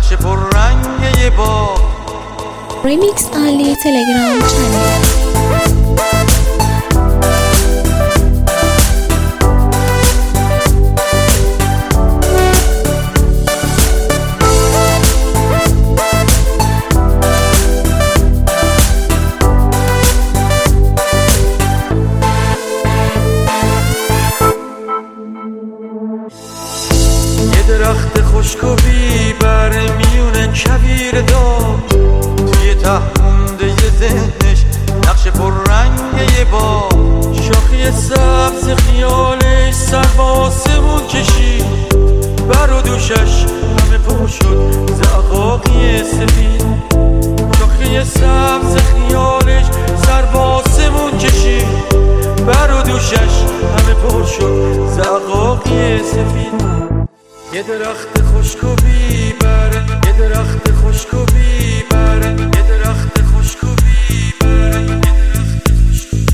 نقش پررنگ یه باغ. ریمیکس علی تلگرام چنل. درخت خشک و بیبر میونه کویر داغ، توی ته مونده یه ذهنش نقش پررنگ یه باغ. شاخی سبز خیالش سر به آسمون کشید، بر و دوشش همه پر شد زقاقی سفید. شاخی سبز خیالش سر به آسمون کشید، بر و دوشش همه پر شد زقاقی سفید. یه درخت خشک و بیبر، یه درخت خشک و بیبر، یه درخت خشک و بیبر، یه درخت خشک و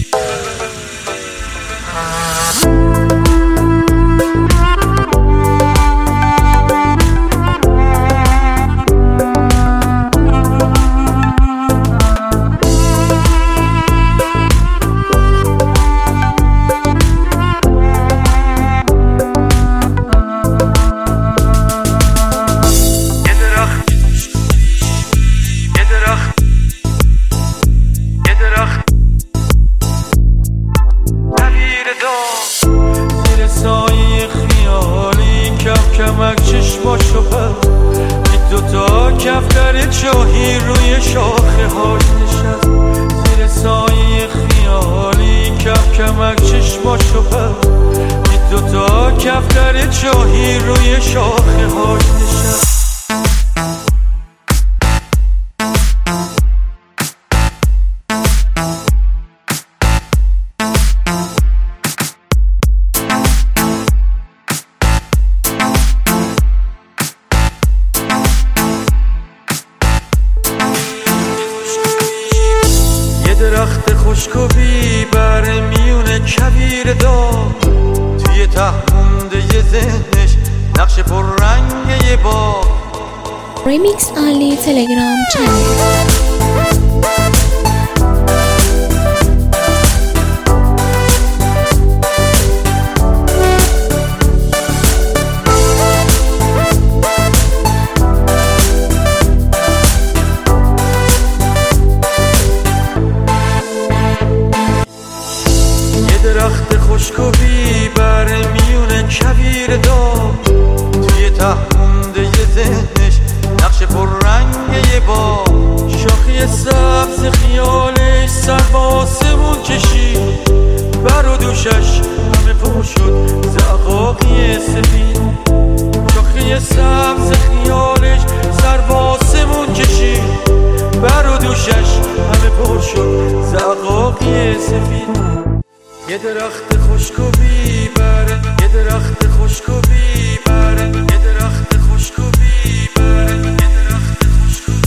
زیر سایه خیالی کم کمک چشماشو بست، این دوتا کفتر چاهی روی شاخه هاش نشست. زیر سایه خیالی کم کمک چشماشو بست، این دوتا کفتر چاهی روی شاخه هاش نشست. درخت خشک و بیبر میونه کویر داغ، توی ته مونده یه ذهنش نقش پررنگ یه باغ. ریمیکس علی تلگرام چنل. درخت خشک و بیبر میونه کویر داغ، توی ته مونده یه ذهنش نقش پررنگ یه باغ. شاخی سبز خیالش سر به آسمون کشید، بر و دوشش همه پر شد زقاقی سفید. شاخی سبز خیالش سر به آسمون کشید، بر و دوشش همه پر شد زقاقی سفید. یه درخت خشک و بیبر، یه درخت خشک و بیبر، یه درخت خشک و بیبر، یه درخت خشک و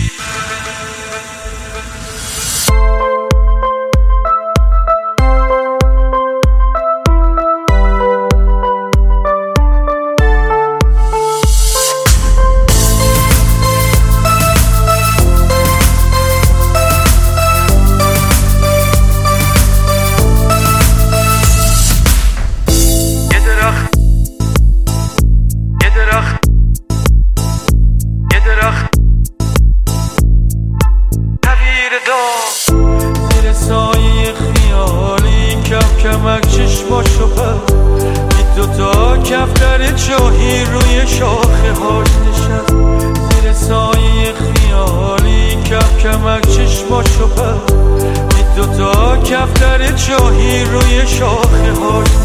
زیر سایه خیالی کم کمک چشماشو بست، این دوتا کفتر چاهی روی شاخه هاش نشست. زیر سایه خیالی کم کمک چشماشو بست، این دوتا کفتر چاهی روی شاخه هاش